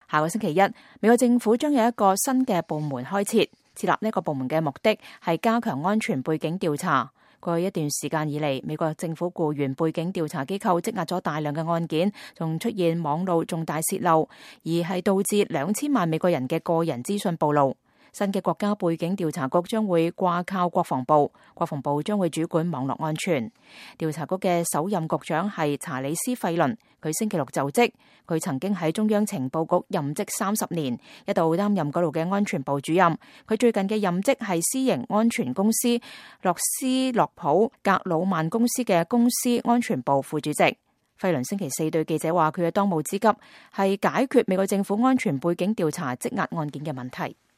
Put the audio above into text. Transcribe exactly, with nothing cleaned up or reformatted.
下個星期一，美國政府將有一個新嘅部門開設，設立呢個部門嘅目的係加強安全背景調查。過去一段時間以嚟，美國政府僱員背景調查機構積壓咗大量嘅案件，仲出現網路重大洩漏，而係導致兩千萬美國人嘅個人資訊暴露。新嘅國家背景調查局將會掛靠國防部，國防部將會主管網絡安全。調查局嘅首任局長係查理斯費倫，佢星期六就職。佢曾經喺中央情報局任職三十年，一度擔任嗰度嘅安全部主任。佢最近嘅任職係私營安全公司洛斯洛普格魯曼公司嘅公司安全部副主席。費倫星期四對記者話，佢嘅當務之急係解決美國政府安全背景調查積壓案件嘅問題。